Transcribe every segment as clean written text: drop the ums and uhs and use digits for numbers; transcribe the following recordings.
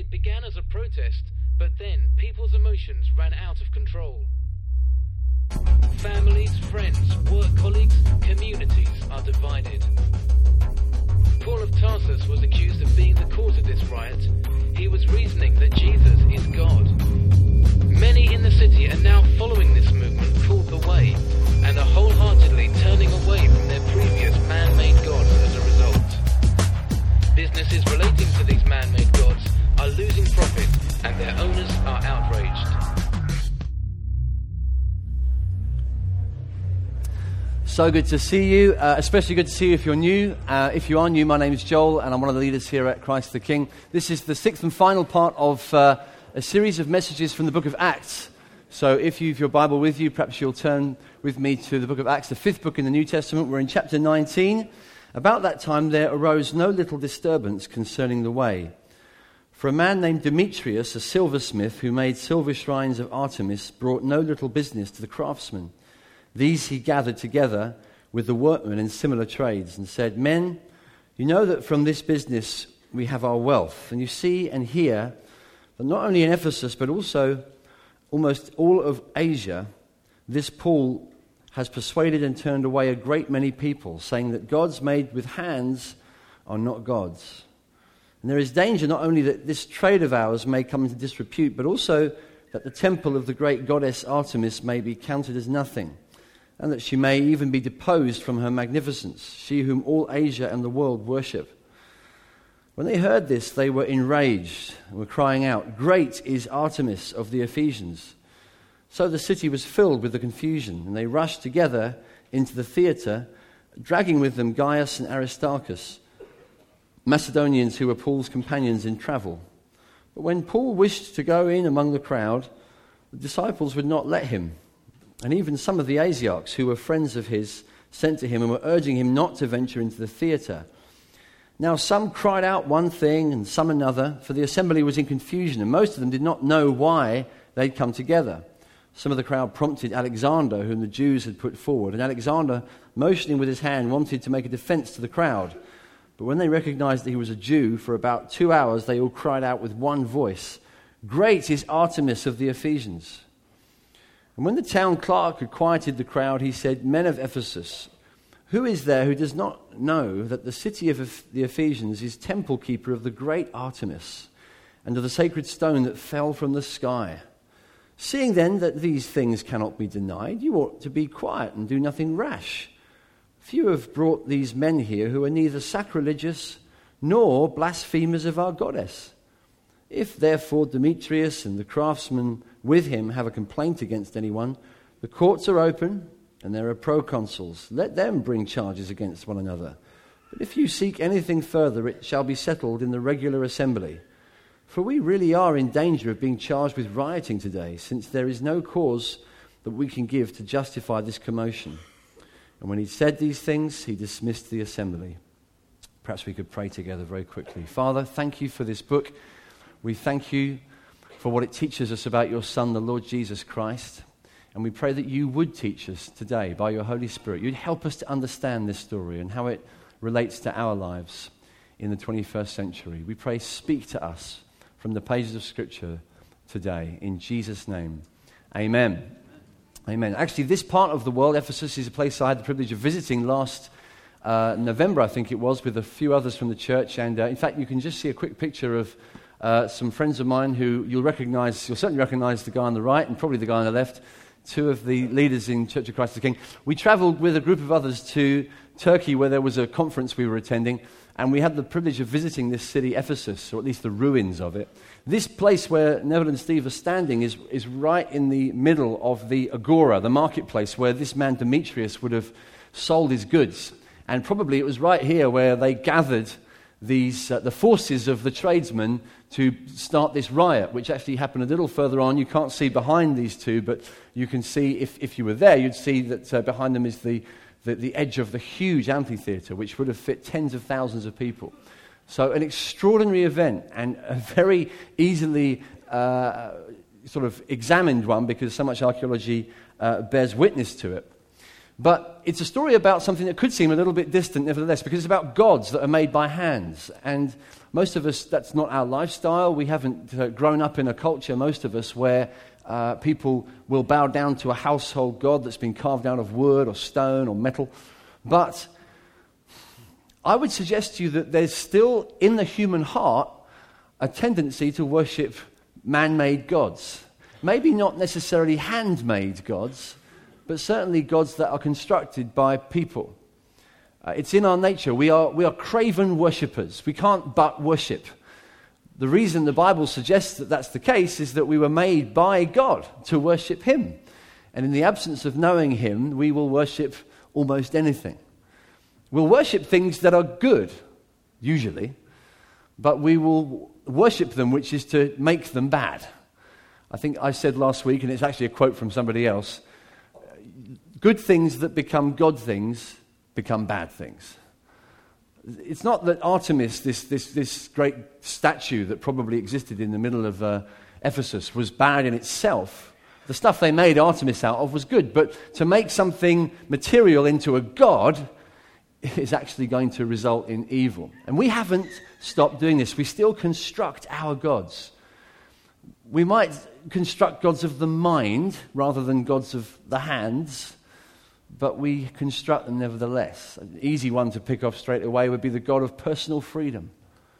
It began as a protest, but then people's emotions ran out of control. Families, friends, work colleagues, communities are divided. Paul of Tarsus was accused of being the cause of this riot. He was reasoning that Jesus is God. Many in the city are now following this movement called The Way, and are wholeheartedly turning away from their previous man-made gods as a result. Businesses relating to these man-made gods are losing profit, and their owners are outraged. So good to see you, especially good to see you if you're new. If you are new, my name is Joel, and I'm one of the leaders here at Christ the King. This is the sixth and final part of a series of messages from the book of Acts. So if you've your Bible with you, perhaps you'll turn with me to the book of Acts, the fifth book in the New Testament. We're in chapter 19. About that time there arose no little disturbance concerning the way. For a man named Demetrius, a silversmith who made silver shrines of Artemis, brought no little business to the craftsmen. These he gathered together with the workmen in similar trades and said, "Men, you know that from this business we have our wealth. And you see and hear that not only in Ephesus but also almost all of Asia, this Paul has persuaded and turned away a great many people, saying that gods made with hands are not gods. And there is danger not only that this trade of ours may come into disrepute, but also that the temple of the great goddess Artemis may be counted as nothing, and that she may even be deposed from her magnificence, she whom all Asia and the world worship." When they heard this, they were enraged and were crying out, "Great is Artemis of the Ephesians!" So the city was filled with the confusion, and they rushed together into the theatre, dragging with them Gaius and Aristarchus, Macedonians who were Paul's companions in travel. But when Paul wished to go in among the crowd, the disciples would not let him. And even some of the Asiarchs, who were friends of his, sent to him and were urging him not to venture into the theatre. Now some cried out one thing and some another, for the assembly was in confusion, and most of them did not know why they'd come together. Some of the crowd prompted Alexander, whom the Jews had put forward, and Alexander, motioning with his hand, wanted to make a defense to the crowd. But when they recognized that he was a Jew, for about 2 hours they all cried out with one voice, "Great is Artemis of the Ephesians!" And when the town clerk had quieted the crowd, he said, "Men of Ephesus, who is there who does not know that the city of the Ephesians is temple keeper of the great Artemis and of the sacred stone that fell from the sky? Seeing then that these things cannot be denied, you ought to be quiet and do nothing rash. Few have brought these men here who are neither sacrilegious nor blasphemers of our goddess. If therefore Demetrius and the craftsmen with him have a complaint against anyone, the courts are open and there are proconsuls. Let them bring charges against one another. But if you seek anything further, it shall be settled in the regular assembly. For we really are in danger of being charged with rioting today, since there is no cause that we can give to justify this commotion." And when he said these things, he dismissed the assembly. Perhaps we could pray together very quickly. Father, thank you for this book. We thank you for what it teaches us about your Son, the Lord Jesus Christ. And we pray that you would teach us today by your Holy Spirit. You'd help us to understand this story and how it relates to our lives in the 21st century. We pray, speak to us from the pages of Scripture today. In Jesus' name, amen. Amen. Actually, this part of the world, Ephesus, is a place I had the privilege of visiting last November, I think it was, with a few others from the church. And in fact, you can just see a quick picture of some friends of mine who you'll certainly recognize the guy on the right and probably the guy on the left, two of the leaders in Church of Christ the King. We traveled with a group of others to Turkey where there was a conference we were attending, and we had the privilege of visiting this city, Ephesus, or at least the ruins of it. This place where Neville and Steve are standing is right in the middle of the agora, the marketplace, where this man Demetrius would have sold his goods. And probably it was right here where they gathered the forces of the tradesmen to start this riot, which actually happened a little further on. You can't see behind these two, but you can see, if you were there, you'd see that behind them is the edge of the huge amphitheatre, which would have fit tens of thousands of people. So an extraordinary event, and a very easily sort of examined one, because so much archaeology bears witness to it. But it's a story about something that could seem a little bit distant, nevertheless, because it's about gods that are made by hands. And most of us, that's not our lifestyle. We haven't grown up in a culture, most of us, where people will bow down to a household god that's been carved out of wood or stone or metal. But I would suggest to you that there's still in the human heart a tendency to worship man-made gods. Maybe not necessarily handmade gods, but certainly gods that are constructed by people. It's in our nature. We are craven worshippers. We can't but worship. The reason the Bible suggests that that's the case is that we were made by God to worship Him. And in the absence of knowing Him, we will worship almost anything. We'll worship things that are good, usually, but we will worship them, which is to make them bad. I think I said last week, and it's actually a quote from somebody else, good things that become God things become bad things. It's not that Artemis, this great statue that probably existed in the middle of Ephesus, was bad in itself. The stuff they made Artemis out of was good, but to make something material into a god is actually going to result in evil. And we haven't stopped doing this. We still construct our gods. We might construct gods of the mind rather than gods of the hands, but we construct them nevertheless. An easy one to pick off straight away would be the God of personal freedom.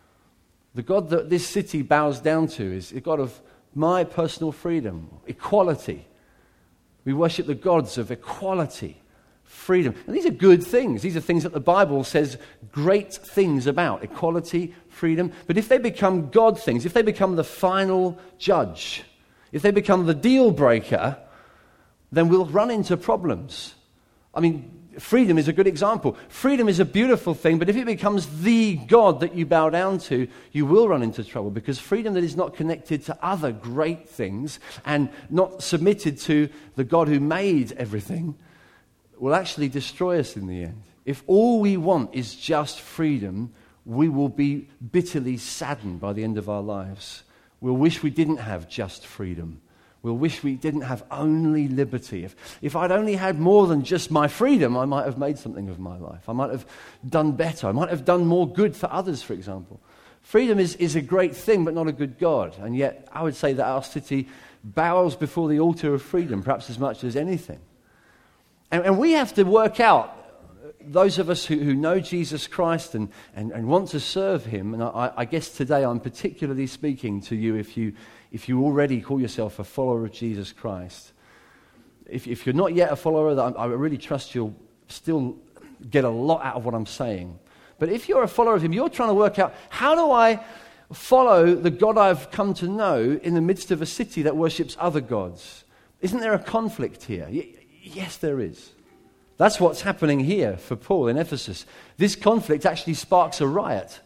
The God that this city bows down to is the God of my personal freedom, equality. We worship the gods of equality, freedom. And these are good things. These are things that the Bible says great things about, equality, freedom. But if they become God things, if they become the final judge, if they become the deal breaker, then we'll run into problems. I mean, freedom is a good example. Freedom is a beautiful thing, but if it becomes the God that you bow down to, you will run into trouble, because freedom that is not connected to other great things and not submitted to the God who made everything will actually destroy us in the end. If all we want is just freedom, we will be bitterly saddened by the end of our lives. We'll wish we didn't have just freedom. We'll wish we didn't have only liberty. If I'd only had more than just my freedom, I might have made something of my life. I might have done better. I might have done more good for others, for example. Freedom is a great thing, but not a good God. And yet, I would say that our city bows before the altar of freedom, perhaps as much as anything. And we have to work out, those of us who know Jesus Christ and want to serve Him, and I guess today I'm particularly speaking to you if you already call yourself a follower of Jesus Christ. If you're not yet a follower, I really trust you'll still get a lot out of what I'm saying. But if you're a follower of Him, you're trying to work out, how do I follow the God I've come to know in the midst of a city that worships other gods? Isn't there a conflict here? Yes, there is. That's what's happening here for Paul in Ephesus. This conflict actually sparks a riot.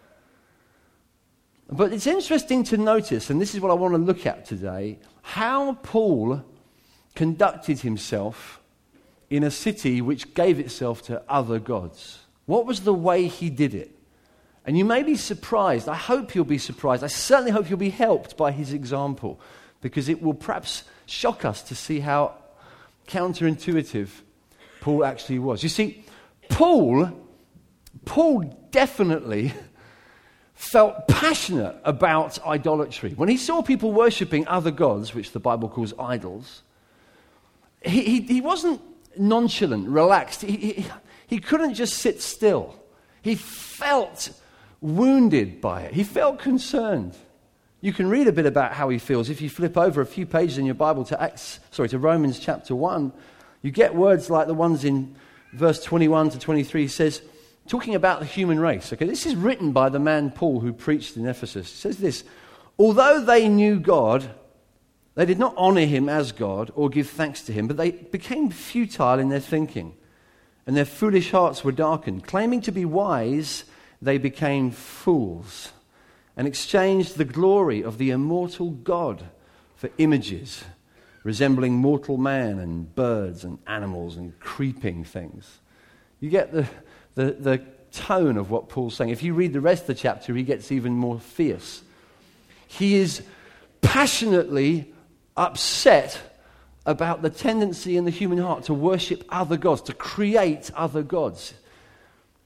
But it's interesting to notice, and this is what I want to look at today, how Paul conducted himself in a city which gave itself to other gods. What was the way he did it? And you may be surprised. I hope you'll be surprised. I certainly hope you'll be helped by his example, because it will perhaps shock us to see how counterintuitive Paul actually was. You see, Paul definitely felt passionate about idolatry. When he saw people worshipping other gods, which the Bible calls idols, he wasn't nonchalant, relaxed. He couldn't just sit still. He felt wounded by it. He felt concerned. You can read a bit about how he feels. If you flip over a few pages in your Bible to Romans chapter 1, you get words like the ones in verse 21 to 23. He says, talking about the human race. Okay, this is written by the man Paul who preached in Ephesus. He says this: although they knew God, they did not honor Him as God or give thanks to Him, but they became futile in their thinking, and their foolish hearts were darkened. Claiming to be wise, they became fools, and exchanged the glory of the immortal God for images resembling mortal man and birds and animals and creeping things. You get the tone of what Paul's saying. If you read the rest of the chapter, he gets even more fierce. He is passionately upset about the tendency in the human heart to worship other gods, to create other gods.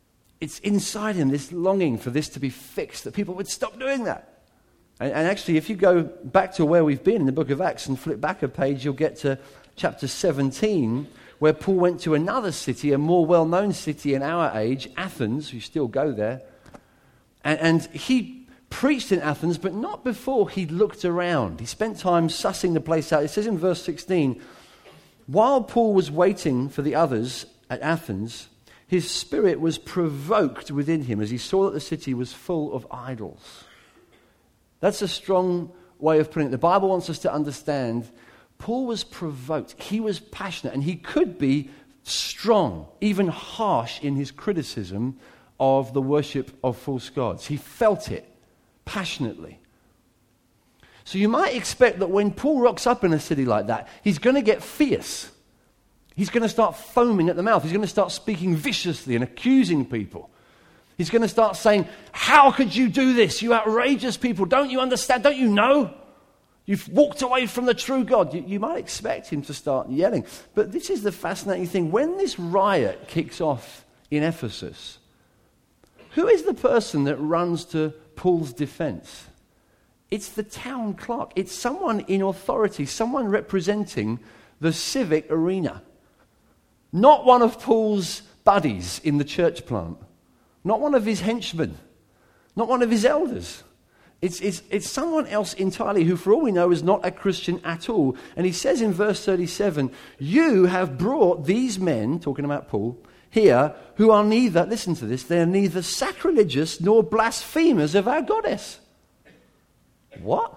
it's inside him, this longing for this to be fixed, that people would stop doing that. And actually, if you go back to where we've been in the book of Acts and flip back a page, you'll get to chapter 17, where Paul went to another city, a more well-known city in our age, Athens. You still go there. And he preached in Athens, but not before he looked around. He spent time sussing the place out. It says in verse 16, while Paul was waiting for the others at Athens, his spirit was provoked within him as he saw that the city was full of idols. That's a strong way of putting it. The Bible wants us to understand Paul was provoked. He was passionate, and he could be strong, even harsh in his criticism of the worship of false gods. He felt it passionately. So you might expect that when Paul rocks up in a city like that, he's going to get fierce. He's going to start foaming at the mouth. He's going to start speaking viciously and accusing people. He's going to start saying, how could you do this, you outrageous people? Don't you understand? Don't you know? You've walked away from the true God. You might expect him to start yelling. But this is the fascinating thing. When this riot kicks off in Ephesus, who is the person that runs to Paul's defense? It's the town clerk. It's someone in authority, someone representing the civic arena. Not one of Paul's buddies in the church plant. Not one of his henchmen. Not one of his elders. It's someone else entirely who, for all we know, is not a Christian at all. And he says in verse 37, you have brought these men, talking about Paul, here, who are neither, listen to this, they're neither sacrilegious nor blasphemers of our goddess. What?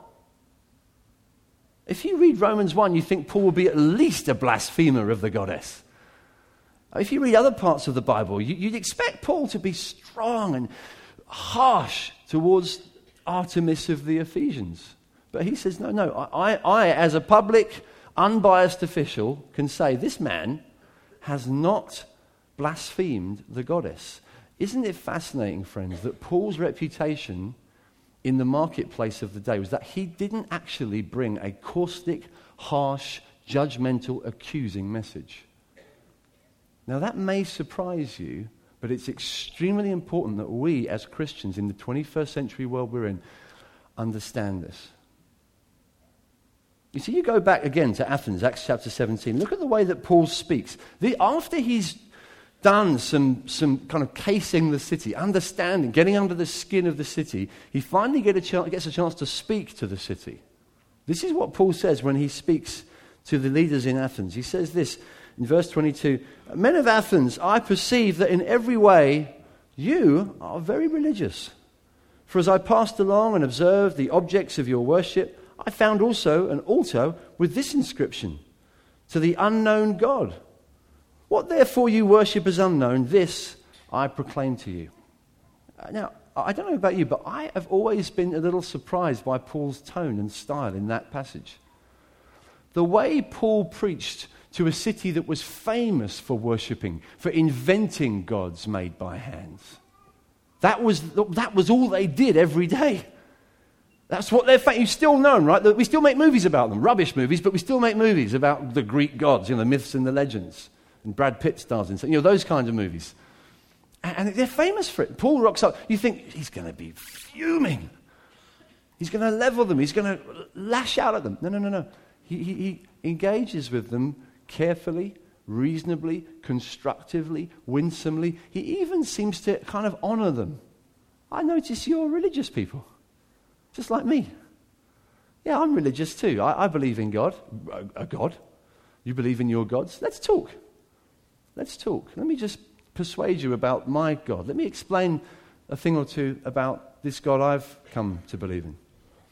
If you read Romans 1, you think Paul will be at least a blasphemer of the goddess. If you read other parts of the Bible, you'd expect Paul to be strong and harsh towards Artemis of the Ephesians. But he says, no, I as a public, unbiased official, can say this man has not blasphemed the goddess. Isn't it fascinating, friends, that Paul's reputation in the marketplace of the day was that he didn't actually bring a caustic, harsh, judgmental, accusing message. Now that may surprise you, but it's extremely important that we as Christians in the 21st century world we're in understand this. You see, you go back again to Athens, Acts chapter 17. Look at the way that Paul speaks. After he's done some kind of casing the city, understanding, getting under the skin of the city, he finally gets a chance to speak to the city. This is what Paul says when he speaks to the leaders in Athens. He says this in verse 22, men of Athens, I perceive that in every way you are very religious. For as I passed along and observed the objects of your worship, I found also an altar with this inscription, to the unknown God. What therefore you worship as unknown, this I proclaim to you. Now, I don't know about you, but I have always been a little surprised by Paul's tone and style in that passage. The way Paul preached to a city that was famous for worshipping, for inventing gods made by hands. That was all they did every day. That's what they're famous. You've still known, right? That we still make movies about them, rubbish movies, but we still make movies about the Greek gods, the myths and the legends. And Brad Pitt stars in, those kinds of movies. And they're famous for it. Paul rocks up. You think, he's going to be fuming. He's going to level them. He's going to lash out at them. No. He engages with them carefully, reasonably, constructively, winsomely. He even seems to kind of honor them. I notice you're religious people, just like me. Yeah, I'm religious too. I believe in God, a God. You believe in your gods? Let's talk. Let me just persuade you about my God. Let me explain a thing or two about this God I've come to believe in.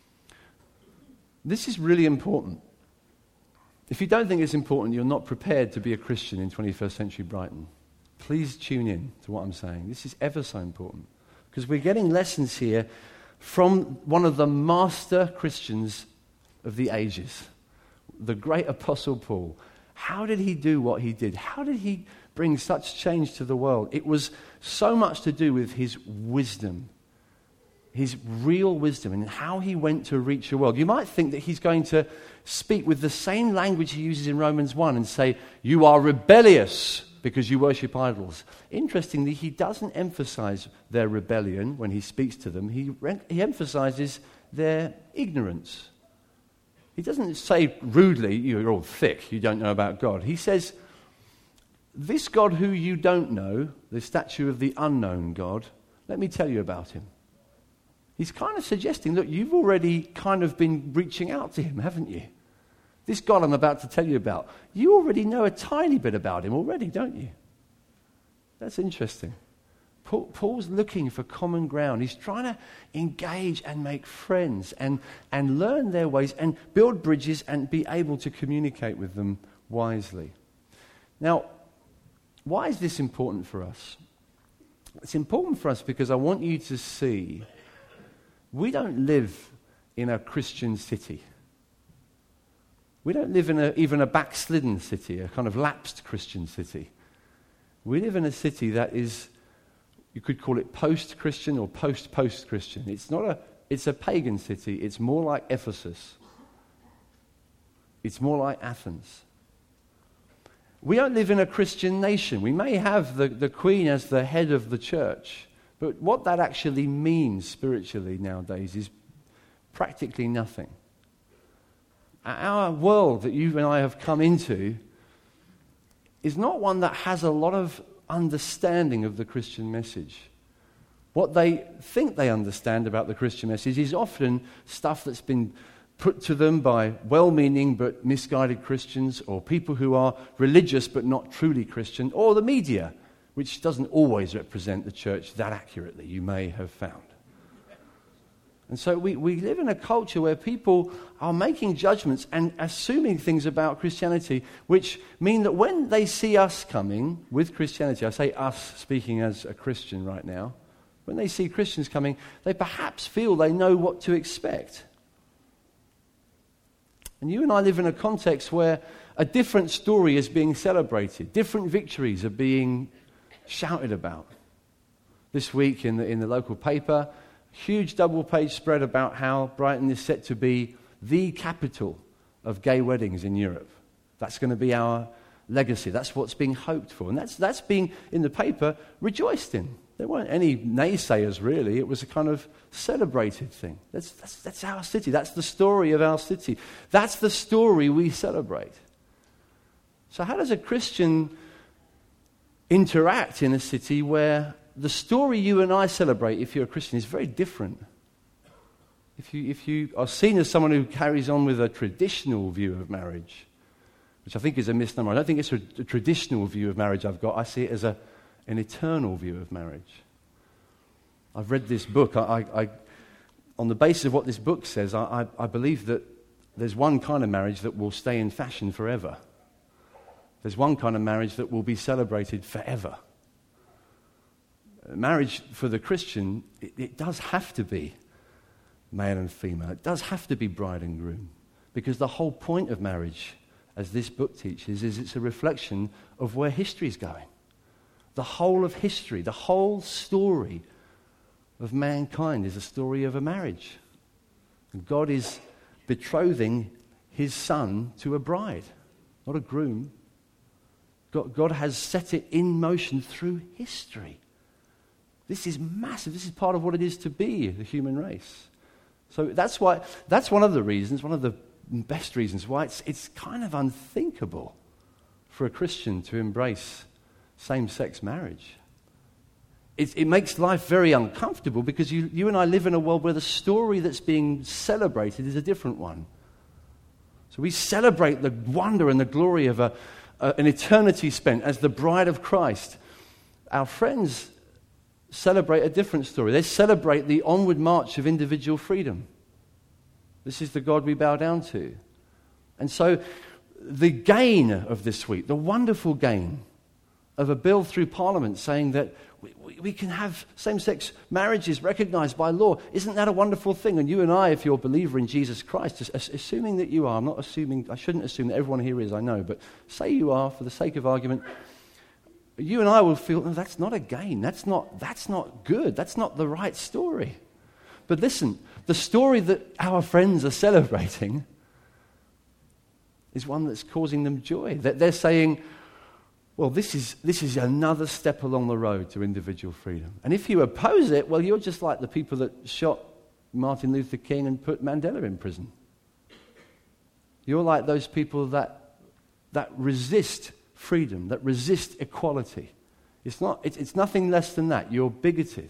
This is really important. If you don't think it's important, you're not prepared to be a Christian in 21st century Brighton. Please tune in to what I'm saying. This is ever so important. Because we're getting lessons here from one of the master Christians of the ages, the great Apostle Paul. How did he do what he did? How did he bring such change to the world? It was so much to do with his wisdom, his real wisdom, and how he went to reach the world. You might think that he's going to speak with the same language he uses in Romans 1 and say, you are rebellious, because you worship idols. Interestingly, he doesn't emphasize their rebellion when he speaks to them. He emphasizes their ignorance. He doesn't say rudely, you're all thick, you don't know about God. He says, this God who you don't know, the statue of the unknown God, let me tell you about him. He's kind of suggesting, look, you've already kind of been reaching out to him, haven't you? This God I'm about to tell you about, you already know a tiny bit about him already, don't you? That's interesting. Paul's looking for common ground. He's trying to engage and make friends and learn their ways and build bridges and be able to communicate with them wisely. Now, why is this important for us? It's important for us because I want you to see we don't live in a Christian city. We don't live in even a backslidden city, a kind of lapsed Christian city. We live in a city that is, you could call it post-Christian or post-Christian. It's a pagan city. It's more like Ephesus. It's more like Athens. We don't live in a Christian nation. We may have the Queen as the head of the church, but what that actually means spiritually nowadays is practically nothing. Our world that you and I have come into is not one that has a lot of understanding of the Christian message. What they think they understand about the Christian message is often stuff that's been put to them by well-meaning but misguided Christians, or people who are religious but not truly Christian, or the media, which doesn't always represent the church that accurately, you may have found. And so we live in a culture where people are making judgments and assuming things about Christianity, which mean that when they see us coming with Christianity, I say us speaking as a Christian right now, when they see Christians coming, they perhaps feel they know what to expect. And you and I live in a context where a different story is being celebrated, different victories are being shouted about. This week in the local paper, huge double-page spread about how Brighton is set to be the capital of gay weddings in Europe. That's going to be our legacy. That's what's being hoped for. And that's being, in the paper, rejoiced in. There weren't any naysayers, really. It was a kind of celebrated thing. That's our city. That's the story of our city. That's the story we celebrate. So how does a Christian interact in a city where the story you and I celebrate, if you're a Christian, is very different? If you are seen as someone who carries on with a traditional view of marriage, which I think is a misnomer. I don't think it's a traditional view of marriage I've got. I see it as an eternal view of marriage. I've read this book. I on the basis of what this book says, I believe that there's one kind of marriage that will stay in fashion forever. There's one kind of marriage that will be celebrated forever. Marriage for the Christian, it does have to be male and female. It does have to be bride and groom. Because the whole point of marriage, as this book teaches, is it's a reflection of where history is going. The whole of history, the whole story of mankind is a story of a marriage. And God is betrothing his son to a bride, not a groom. God has set it in motion through history. This is massive. This is part of what it is to be the human race. So that's one of the reasons, one of the best reasons why it's kind of unthinkable for a Christian to embrace same-sex marriage. It makes life very uncomfortable because you and I live in a world where the story that's being celebrated is a different one. So we celebrate the wonder and the glory of an eternity spent as the bride of Christ. Our friends celebrate a different story. They celebrate the onward march of individual freedom. This is the God we bow down to. And so the gain of this week, the wonderful gain of a bill through Parliament saying that we can have same-sex marriages recognized by law, isn't that a wonderful thing? And you and I, if you're a believer in Jesus Christ, assuming that you are, I shouldn't assume that everyone here is, I know, but say you are, for the sake of argument, you and I will feel, no, that's not a gain. That's not good. That's not the right story. But listen, the story that our friends are celebrating is one that's causing them joy. That they're saying, well, this is another step along the road to individual freedom. And if you oppose it, well, you're just like the people that shot Martin Luther King and put Mandela in prison. You're like those people that resist freedom, that resist equality. It's nothing less than that. You're bigoted.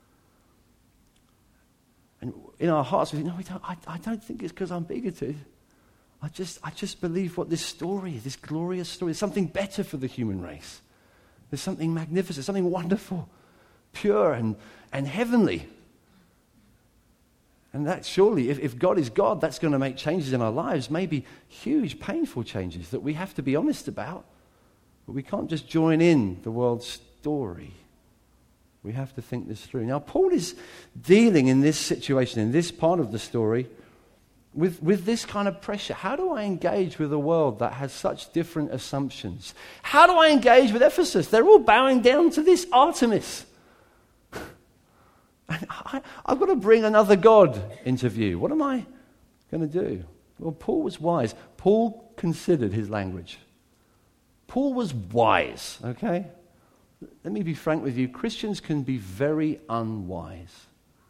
And in our hearts, we think, no, I don't think it's because I'm bigoted. I just believe what this story is, this glorious story. There's something better for the human race. There's something magnificent, something wonderful, pure and heavenly. And that surely, if God is God, that's going to make changes in our lives, maybe huge, painful changes that we have to be honest about. But we can't just join in the world's story. We have to think this through. Now, Paul is dealing in this situation, in this part of the story, with this kind of pressure. How do I engage with a world that has such different assumptions? How do I engage with Ephesus? They're all bowing down to this Artemis. And I've got to bring another god into view. What am I going to do? Well, Paul was wise. Paul considered his language. Paul was wise, okay? Let me be frank with you. Christians can be very unwise.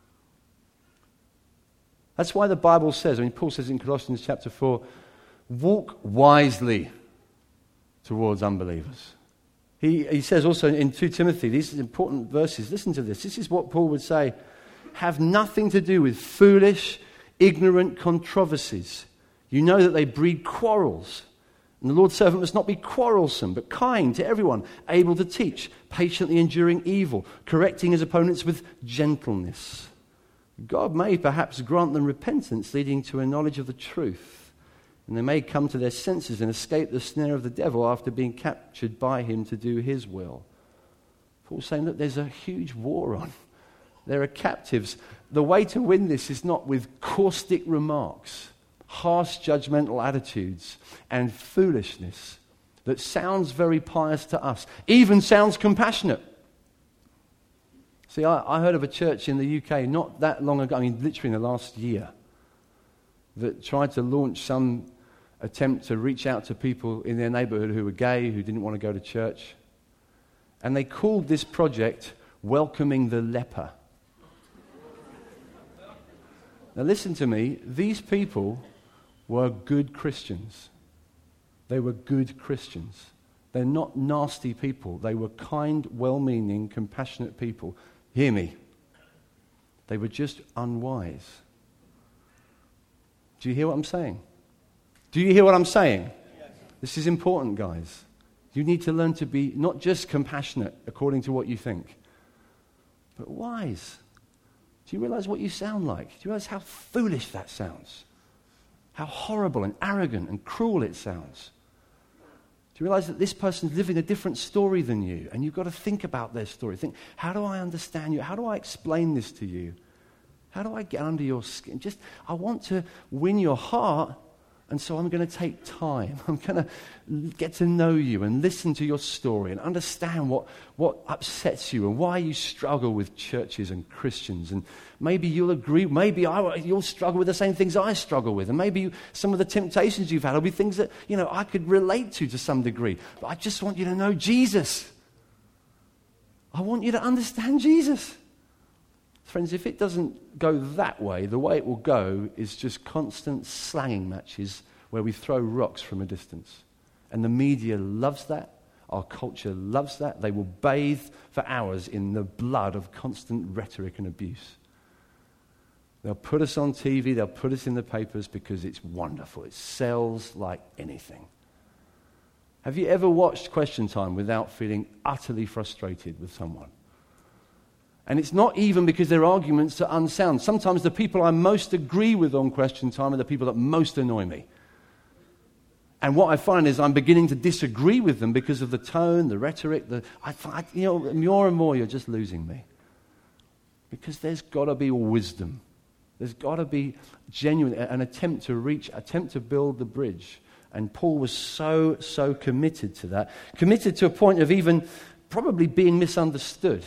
That's why the Bible says, Paul says in Colossians chapter 4, walk wisely towards unbelievers. He says also in 2 Timothy, these important verses, listen to this. This is what Paul would say. Have nothing to do with foolish, ignorant controversies. You know that they breed quarrels. And the Lord's servant must not be quarrelsome, but kind to everyone, able to teach, patiently enduring evil, correcting his opponents with gentleness. God may perhaps grant them repentance, leading to a knowledge of the truth. And they may come to their senses and escape the snare of the devil after being captured by him to do his will. Paul's saying, look, there's a huge war on. There are captives. The way to win this is not with caustic remarks, harsh judgmental attitudes, and foolishness that sounds very pious to us, even sounds compassionate. See, I heard of a church in the UK not that long ago, literally in the last year, that tried to launch some attempt to reach out to people in their neighborhood who were gay, who didn't want to go to church. And they called this project Welcoming the Leper. Now listen to me, these people were good Christians. They were good Christians. They're not nasty people. They were kind, well-meaning, compassionate people. Hear me. They were just unwise. Do you hear what I'm saying? Do you hear what I'm saying? Yes. This is important, guys. You need to learn to be not just compassionate according to what you think, but wise. Do you realize what you sound like? Do you realize how foolish that sounds? How horrible and arrogant and cruel it sounds? Do you realize that this person's living a different story than you, and you've got to think about their story? Think, how do I understand you? How do I explain this to you? How do I get under your skin? I want to win your heart, and so I'm going to take time. I'm going to get to know you and listen to your story and understand what upsets you and why you struggle with churches and Christians. And maybe you'll agree, maybe you'll struggle with the same things I struggle with. And maybe some of the temptations you've had will be things that, I could relate to some degree. But I just want you to know Jesus. I want you to understand Jesus. Friends, if it doesn't go that way, the way it will go is just constant slanging matches where we throw rocks from a distance. And the media loves that. Our culture loves that. They will bathe for hours in the blood of constant rhetoric and abuse. They'll put us on TV, they'll put us in the papers because it's wonderful. It sells like anything. Have you ever watched Question Time without feeling utterly frustrated with someone? And it's not even because their arguments are unsound. Sometimes the people I most agree with on Question Time are the people that most annoy me. And what I find is I'm beginning to disagree with them because of the tone, the rhetoric. More and more you're just losing me. Because there's got to be wisdom. There's got to be genuine, an attempt to build the bridge. And Paul was so committed to that. Committed to a point of even probably being misunderstood.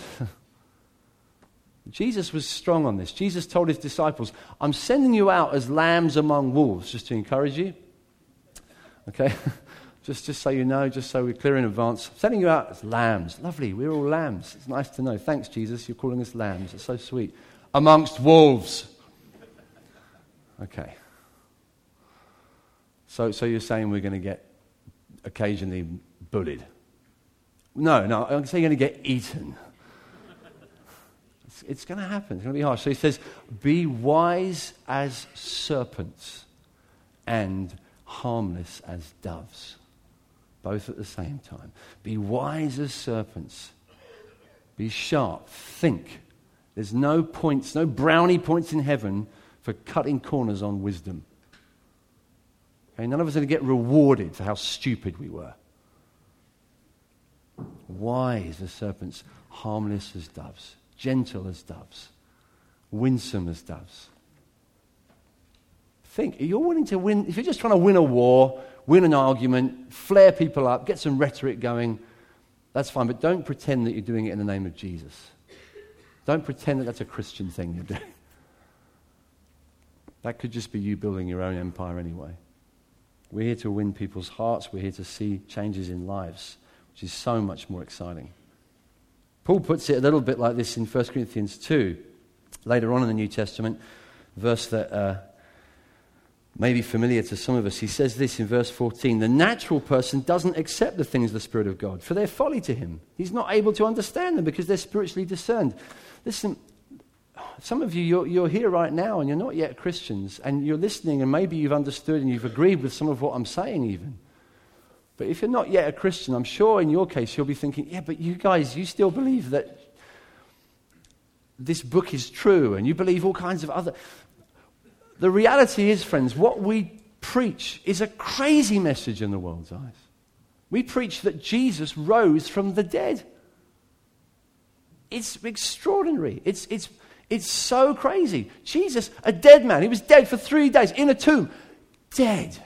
Jesus was strong on this. Jesus told his disciples, I'm sending you out as lambs among wolves, just to encourage you. Okay? Just so you know, just so we're clear in advance, sending you out as lambs. Lovely, we're all lambs. It's nice to know. Thanks, Jesus, you're calling us lambs. It's so sweet. Amongst wolves. Okay. So you're saying we're going to get occasionally bullied? No, I'm saying you're going to get eaten. It's going to happen. It's going to be harsh. So he says, be wise as serpents and harmless as doves. Both at the same time. Be wise as serpents. Be sharp. Think. There's no points, no brownie points in heaven for cutting corners on wisdom. Okay, none of us are going to get rewarded for how stupid we were. Wise as serpents, harmless as doves, gentle as doves, winsome as doves. Think, you're willing to win, if you're just trying to win a war, win an argument, flare people up, get some rhetoric going, that's fine, but don't pretend that you're doing it in the name of Jesus. Don't pretend that that's a Christian thing you're doing. That could just be you building your own empire anyway. We're here to win people's hearts. We're here to see changes in lives, which is so much more exciting. Paul puts it a little bit like this in 1 Corinthians 2, later on in the New Testament, verse that may be familiar to some of us. He says this in verse 14, the natural person doesn't accept the things of the Spirit of God, for they're folly to him. He's not able to understand them because they're spiritually discerned. Listen, some of you, you're here right now and you're not yet Christians, and you're listening and maybe you've understood and you've agreed with some of what I'm saying even. But if you're not yet a Christian, I'm sure in your case you'll be thinking, yeah, but you guys, you still believe that this book is true and you believe all kinds of other... The reality is, friends, what we preach is a crazy message in the world's eyes. We preach that Jesus rose from the dead. It's extraordinary. It's so crazy. Jesus, a dead man. He was dead for 3 days in a tomb. Dead.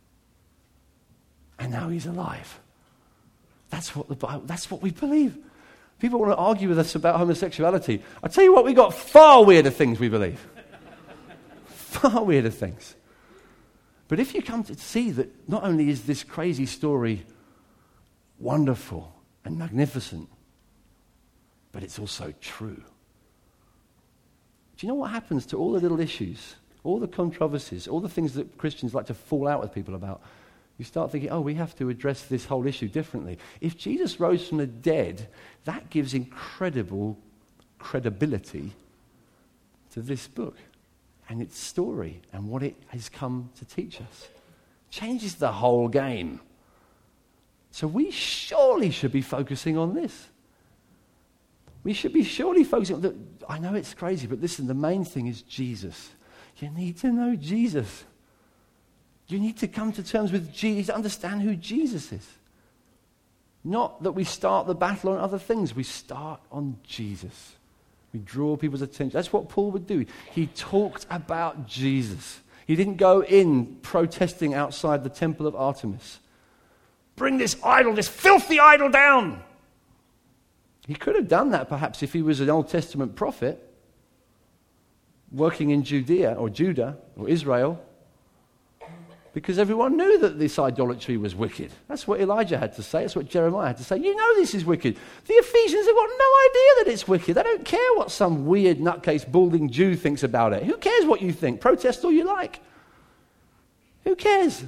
And now he's alive. That's what the Bible, that's what we believe. People want to argue with us about homosexuality. I tell you what, we got far weirder things we believe. Far weirder things. But if you come to see that not only is this crazy story wonderful and magnificent, but it's also true. Do you know what happens to all the little issues, all the controversies, all the things that Christians like to fall out with people about? You start thinking, we have to address this whole issue differently. If Jesus rose from the dead, that gives incredible credibility to this book and its story and what it has come to teach us. Changes the whole game. So we surely should be focusing on this. We should be surely focusing on... I know it's crazy, but listen, the main thing is Jesus. You need to know Jesus. You need to come to terms with Jesus, understand who Jesus is. Not that we start the battle on other things. We start on Jesus. We draw people's attention. That's what Paul would do. He talked about Jesus. He didn't go in protesting outside the temple of Artemis. Bring this idol, this filthy idol down. He could have done that perhaps if he was an Old Testament prophet working in Judea or Judah or Israel, because everyone knew that this idolatry was wicked. That's what Elijah had to say. That's what Jeremiah had to say. You know this is wicked. The Ephesians have got no idea that it's wicked. They don't care what some weird nutcase balding Jew thinks about it. Who cares what you think? Protest all you like. Who cares?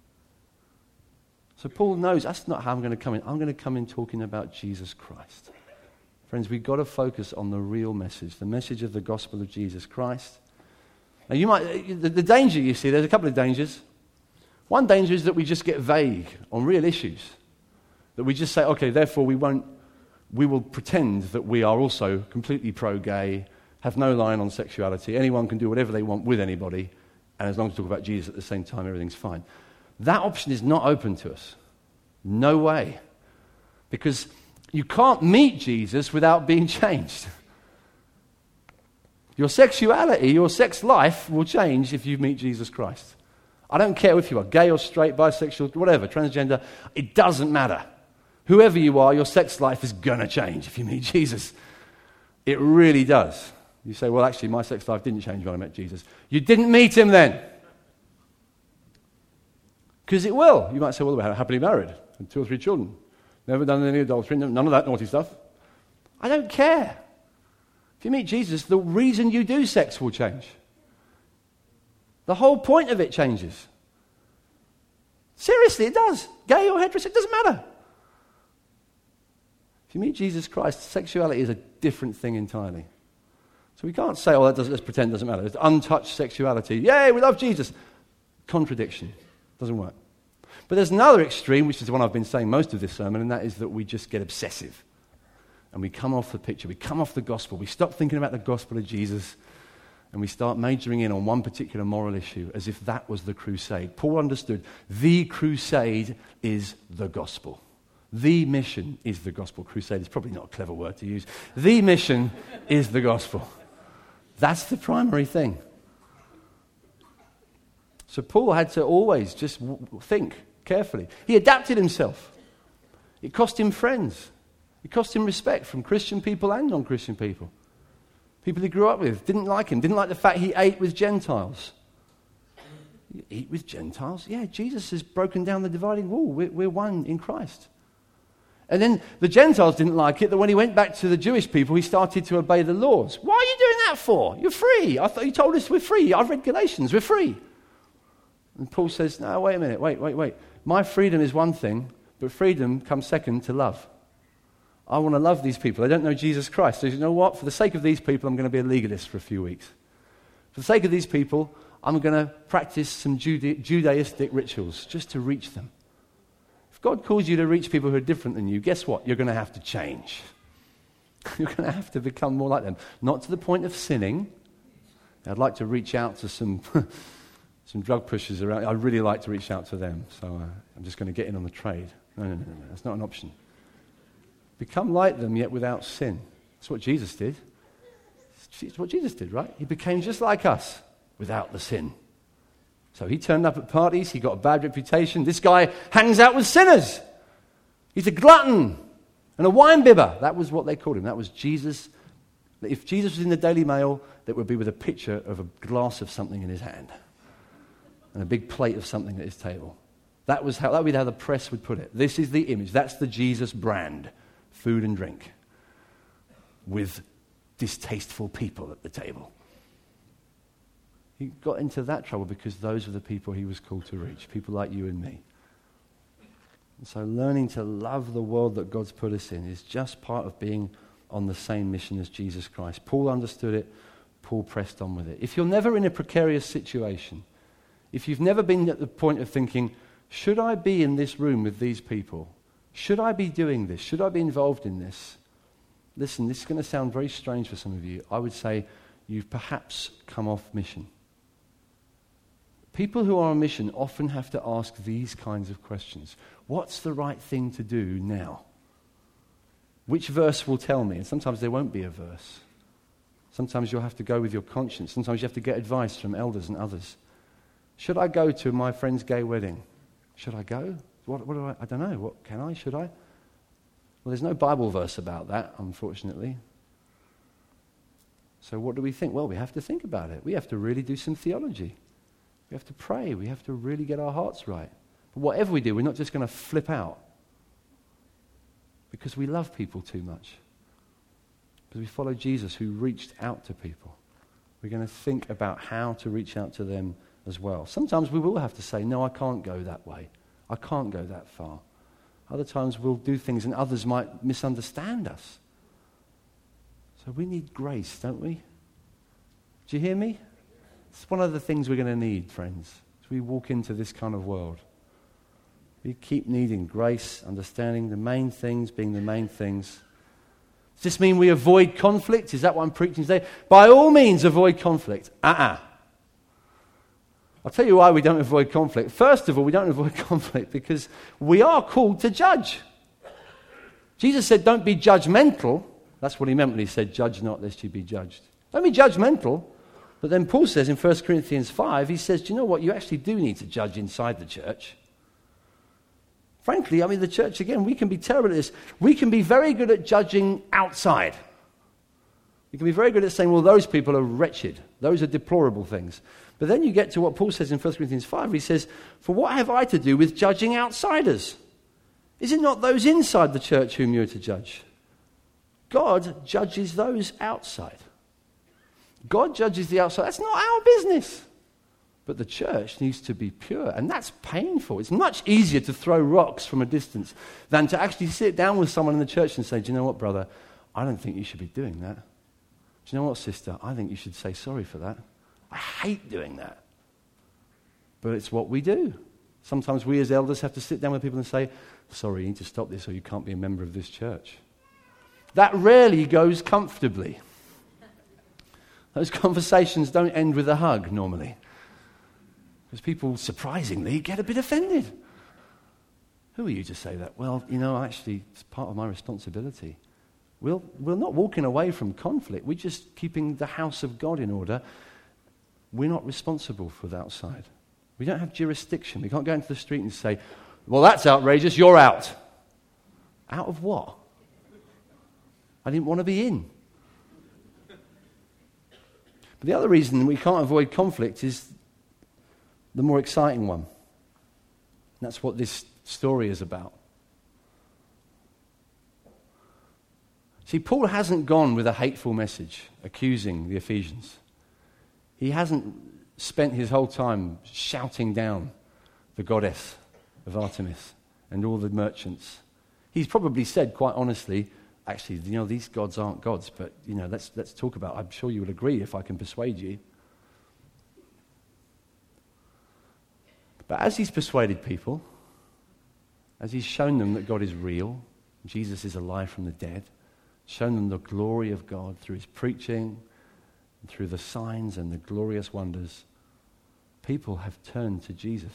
So Paul knows that's not how I'm going to come in. I'm going to come in talking about Jesus Christ. Friends, we've got to focus on the real message, the message of the gospel of Jesus Christ. Now you might, the danger you see, there's a couple of dangers. One danger is that we just get vague on real issues. That we just say, okay, therefore we will pretend that we are also completely pro-gay, have no line on sexuality, anyone can do whatever they want with anybody, and as long as we talk about Jesus at the same time, everything's fine. That option is not open to us. No way. Because you can't meet Jesus without being changed. Your sexuality, your sex life will change if you meet Jesus Christ. I don't care if you are gay or straight, bisexual, whatever, transgender. It doesn't matter. Whoever you are, your sex life is going to change if you meet Jesus. It really does. You say, well, actually, my sex life didn't change when I met Jesus. You didn't meet him then. Because it will. You might say, well, we're happily married, and 2 or 3 children. Never done any adultery, none of that naughty stuff. I don't care. If you meet Jesus, the reason you do sex will change. The whole point of it changes. Seriously, it does. Gay or heterosexual, it doesn't matter. If you meet Jesus Christ, sexuality is a different thing entirely. So we can't say, let's pretend it doesn't matter. It's untouched sexuality. Yay, we love Jesus. Contradiction. Doesn't work. But there's another extreme, which is the one I've been saying most of this sermon, and that is that we just get obsessive. And we come off the picture. We come off the gospel. We stop thinking about the gospel of Jesus, and we start majoring in on one particular moral issue as if that was the crusade. Paul understood the crusade is the gospel. The mission is the gospel. Crusade is probably not a clever word to use. The mission is the gospel. That's the primary thing. So Paul had to always just think carefully. He adapted himself. It cost him friends. It cost him respect from Christian people and non-Christian people. People he grew up with didn't like him, didn't like the fact he ate with Gentiles. You eat with Gentiles? Yeah, Jesus has broken down the dividing wall. We're one in Christ. And then the Gentiles didn't like it, that when he went back to the Jewish people, he started to obey the laws. Why are you doing that for? You're free. I thought you told us we're free. I've read Galatians. We're free. And Paul says, no, wait a minute. Wait. My freedom is one thing, but freedom comes second to love. I want to love these people. They don't know Jesus Christ. So you know what? For the sake of these people, I'm going to be a legalist for a few weeks. For the sake of these people, I'm going to practice some Judaistic rituals just to reach them. If God calls you to reach people who are different than you, guess what? You're going to have to change. You're going to have to become more like them. Not to the point of sinning. I'd like to reach out to some drug pushers around. I'd really like to reach out to them. So I'm just going to get in on the trade. No. That's not an option. Become like them, yet without sin. That's what Jesus did. It's what Jesus did, right? He became just like us, without the sin. So he turned up at parties, he got a bad reputation. This guy hangs out with sinners. He's a glutton and a wine-bibber. That was what they called him. That was Jesus. If Jesus was in the Daily Mail, that would be with a picture of a glass of something in his hand and a big plate of something at his table. That would be how the press would put it. This is the image. That's the Jesus brand. Food and drink with distasteful people at the table. He got into that trouble because those are the people he was called to reach, people like you and me. And so learning to love the world that God's put us in is just part of being on the same mission as Jesus Christ. Paul understood it. Paul pressed on with it. If you're never in a precarious situation, if you've never been at the point of thinking, should I be in this room with these people? Should I be doing this? Should I be involved in this? Listen, this is going to sound very strange for some of you. I would say you've perhaps come off mission. People who are on mission often have to ask these kinds of questions. What's the right thing to do now? Which verse will tell me? And sometimes there won't be a verse. Sometimes you'll have to go with your conscience. Sometimes you have to get advice from elders and others. Should I go to my friend's gay wedding? Should I go? What do I don't know. What can I? Should I? Well, there's no Bible verse about that, unfortunately. So what do we think? Well, we have to think about it. We have to really do some theology. We have to pray. We have to really get our hearts right. But whatever we do, we're not just going to flip out because we love people too much. Because we follow Jesus who reached out to people. We're going to think about how to reach out to them as well. Sometimes we will have to say, no, I can't go that way. I can't go that far. Other times we'll do things and others might misunderstand us. So we need grace, don't we? Do you hear me? It's one of the things we're going to need, friends, as we walk into this kind of world. We keep needing grace, understanding the main things being the main things. Does this mean we avoid conflict? Is that what I'm preaching today? By all means, avoid conflict. I'll tell you why we don't avoid conflict. First of all, we don't avoid conflict because we are called to judge. Jesus said, don't be judgmental. That's what he meant when he said, judge not lest you be judged. Don't be judgmental. But then Paul says in 1 Corinthians 5, he says, do you know what? You actually do need to judge inside the church. Frankly, the church, again, we can be terrible at this. We can be very good at judging outside. You can be very good at saying, well, those people are wretched. Those are deplorable things. But then you get to what Paul says in 1 Corinthians 5. He says, for what have I to do with judging outsiders? Is it not those inside the church whom you are to judge? God judges those outside. God judges the outside. That's not our business. But the church needs to be pure, and that's painful. It's much easier to throw rocks from a distance than to actually sit down with someone in the church and say, do you know what, brother? I don't think you should be doing that. Do you know what, sister? I think you should say sorry for that. I hate doing that. But it's what we do. Sometimes we as elders have to sit down with people and say, sorry, you need to stop this or you can't be a member of this church. That rarely goes comfortably. Those conversations don't end with a hug normally. Because people, surprisingly, get a bit offended. Who are you to say that? Well, actually, it's part of my responsibility. We're not walking away from conflict. We're just keeping the house of God in order. We're not responsible for the outside. We don't have jurisdiction. We can't go into the street and say, well, that's outrageous, you're out. Out of what? I didn't want to be in. But the other reason we can't avoid conflict is the more exciting one. That's what this story is about. See, Paul hasn't gone with a hateful message accusing the Ephesians. He hasn't spent his whole time shouting down the goddess of Artemis and all the merchants. He's probably said, quite honestly, actually, these gods aren't gods, but, let's talk about it. I'm sure you will agree if I can persuade you. But as he's persuaded people, as he's shown them that God is real, Jesus is alive from the dead, shown them the glory of God through his preaching, and through the signs and the glorious wonders, people have turned to Jesus.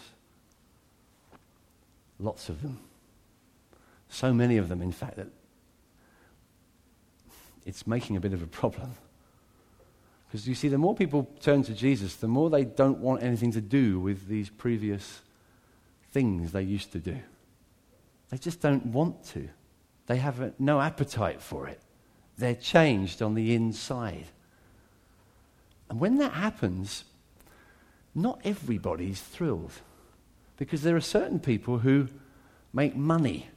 Lots of them. So many of them, in fact, that it's making a bit of a problem. Because you see, the more people turn to Jesus, the more they don't want anything to do with these previous things they used to do. They just don't want to. They have no appetite for it. They're changed on the inside. And when that happens, not everybody's thrilled. Because there are certain people who make money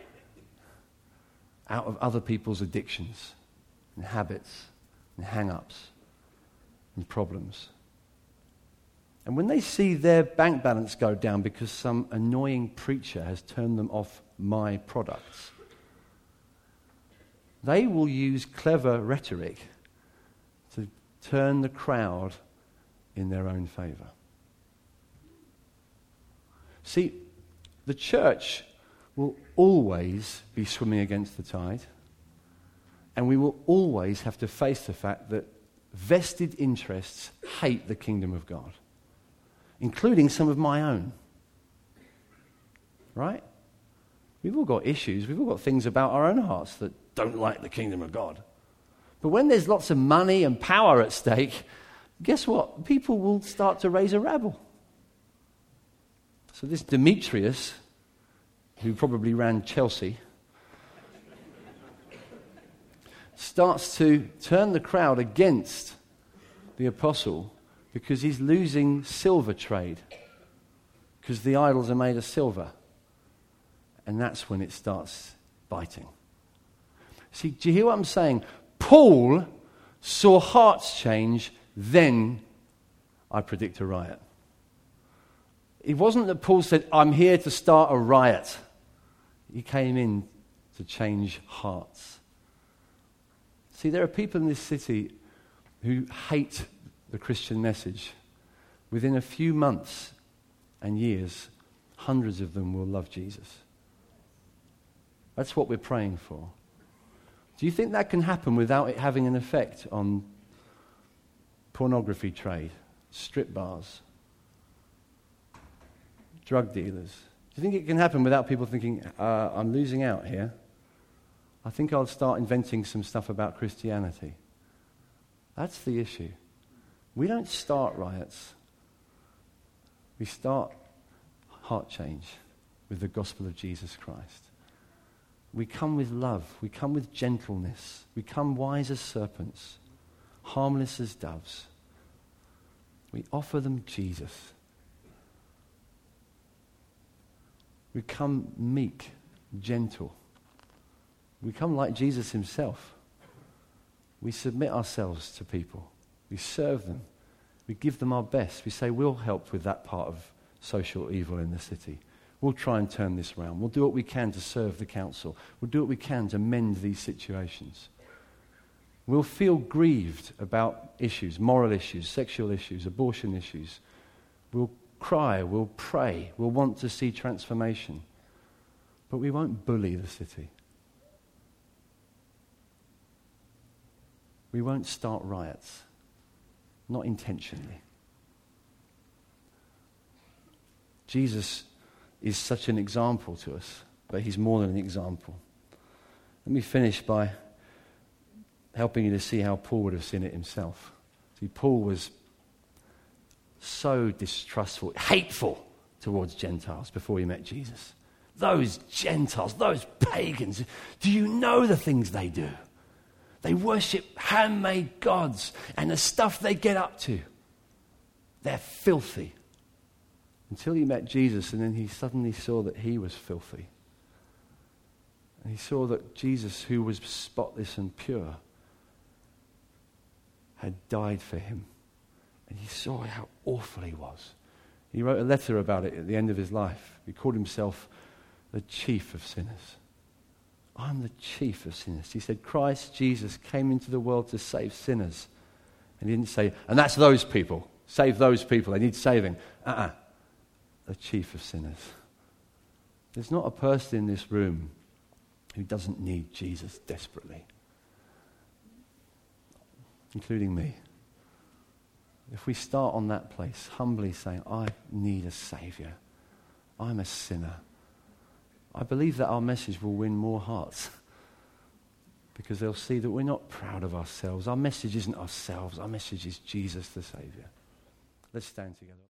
out of other people's addictions and habits and hang-ups and problems. And when they see their bank balance go down because some annoying preacher has turned them off my products, they will use clever rhetoric to turn the crowd in their own favor. See, the church will always be swimming against the tide, and we will always have to face the fact that vested interests hate the kingdom of God, including some of my own. Right? We've all got issues. We've all got things about our own hearts that don't like the kingdom of God. But when there's lots of money and power at stake, guess what? People will start to raise a rabble. So this Demetrius, who probably ran Chelsea, starts to turn the crowd against the apostle because he's losing silver trade, because the idols are made of silver. And that's when it starts biting. See, do you hear what I'm saying? Paul saw hearts change, then I predict a riot. It wasn't that Paul said, I'm here to start a riot. He came in to change hearts. See, there are people in this city who hate the Christian message. Within a few months and years, hundreds of them will love Jesus. That's what we're praying for. Do you think that can happen without it having an effect on pornography trade, strip bars, drug dealers? Do you think it can happen without people thinking, I'm losing out here? I think I'll start inventing some stuff about Christianity. That's the issue. We don't start riots. We start heart change with the gospel of Jesus Christ. We come with love. We come with gentleness. We come wise as serpents. harmless as doves. We offer them Jesus. We come meek, gentle. We come like Jesus himself. We submit ourselves to people. We serve them. We give them our best. We say, we'll help with that part of social evil in the city. We'll try and turn this round. We'll do what we can to serve the council. We'll do what we can to mend these situations. We'll feel grieved about issues, moral issues, sexual issues, abortion issues. We'll cry, we'll pray, we'll want to see transformation. But we won't bully the city. We won't start riots, not intentionally. Jesus is such an example to us, but he's more than an example. Let me finish by helping you to see how Paul would have seen it himself. See, Paul was so distrustful, hateful towards Gentiles before he met Jesus. Those Gentiles, those pagans, do you know the things they do? They worship handmade gods, and the stuff they get up to, they're filthy. Until he met Jesus, and then he suddenly saw that he was filthy. And he saw that Jesus, who was spotless and pure, had died for him. And he saw how awful he was. He wrote a letter about it at the end of his life. He called himself the chief of sinners. I'm the chief of sinners. He said, Christ Jesus came into the world to save sinners. And he didn't say, and that's those people. Save those people. They need saving. The chief of sinners. There's not a person in this room who doesn't need Jesus desperately, including me. If we start on that place, humbly saying, I need a Saviour. I'm a sinner. I believe that our message will win more hearts because they'll see that we're not proud of ourselves. Our message isn't ourselves. Our message is Jesus the Saviour. Let's stand together.